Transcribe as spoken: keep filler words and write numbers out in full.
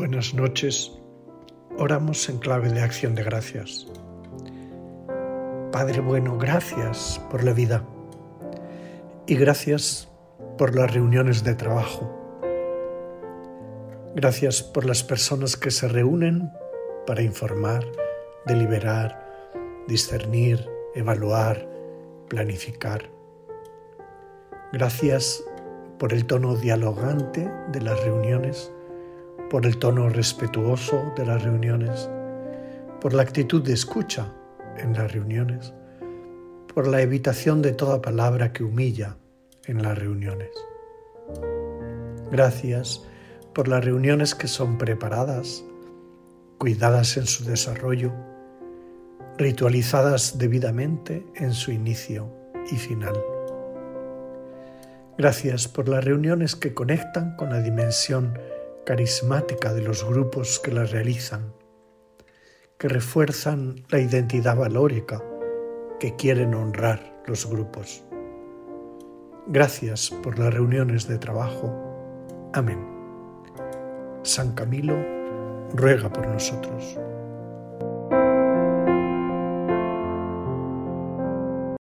Buenas noches. Oramos en clave de acción de gracias. Padre bueno, gracias por la vida y gracias por las reuniones de trabajo. Gracias por las personas que se reúnen para informar, deliberar, discernir, evaluar, planificar. Gracias por el tono dialogante de las reuniones, por el tono respetuoso de las reuniones, por la actitud de escucha en las reuniones, por la evitación de toda palabra que humilla en las reuniones. Gracias por las reuniones que son preparadas, cuidadas en su desarrollo, ritualizadas debidamente en su inicio y final. Gracias por las reuniones que conectan con la dimensión carismática de los grupos que las realizan, que refuerzan la identidad valórica que quieren honrar los grupos. Gracias por las reuniones de trabajo. Amén. San Camilo ruega por nosotros.